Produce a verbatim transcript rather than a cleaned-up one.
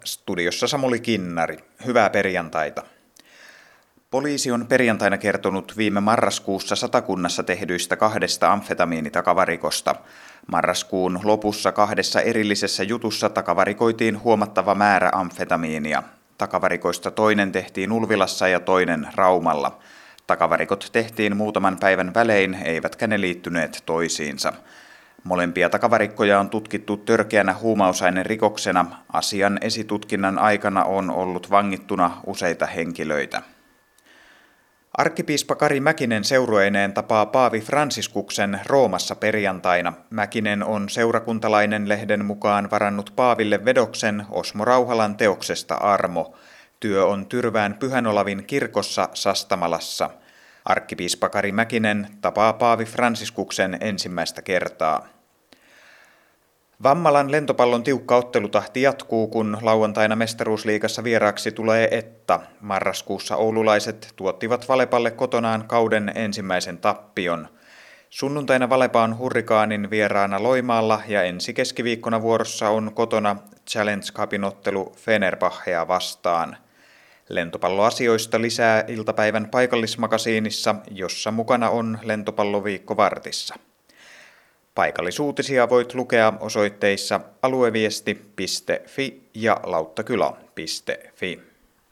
Studiossa Samuli Kinnari. Hyvää perjantaita. Poliisi on perjantaina kertonut viime marraskuussa Satakunnassa tehdyistä kahdesta amfetamiinitakavarikosta. Marraskuun lopussa kahdessa erillisessä jutussa takavarikoitiin huomattava määrä amfetamiinia. Takavarikoista toinen tehtiin Ulvilassa ja toinen Raumalla. Takavarikot tehtiin muutaman päivän välein, eivätkä ne liittyneet toisiinsa. Molempia takavarikkoja on tutkittu törkeänä huumausainerikoksena. Asian esitutkinnan aikana on ollut vangittuna useita henkilöitä. Arkkipiispa Kari Mäkinen seurueineen tapaa paavi Fransiskuksen Roomassa perjantaina. Mäkinen on Seurakuntalainen -lehden mukaan varannut paaville vedoksen Osmo Rauhalan teoksesta Armo. Työ on Tyrvään Pyhänolavin kirkossa Sastamalassa. Arkkipiispa Kari Mäkinen tapaa paavi Fransiskuksen ensimmäistä kertaa. Vammalan lentopallon tiukka ottelutahti jatkuu, kun lauantaina mestaruusliigassa vieraaksi tulee Etta. Marraskuussa oululaiset tuottivat Valepalle kotonaan kauden ensimmäisen tappion. Sunnuntaina Valepa on Hurrikaanin vieraana Loimaalla ja ensi keskiviikkona vuorossa on kotona Challenge Cupin ottelu Fenerbahcea vastaan. Lentopalloasioista lisää iltapäivän paikallismakasiinissa, jossa mukana on Lentopalloviikko Vartissa. Paikallisuutisia voit lukea osoitteissa alueviesti piste fi ja lauttakylä piste fi.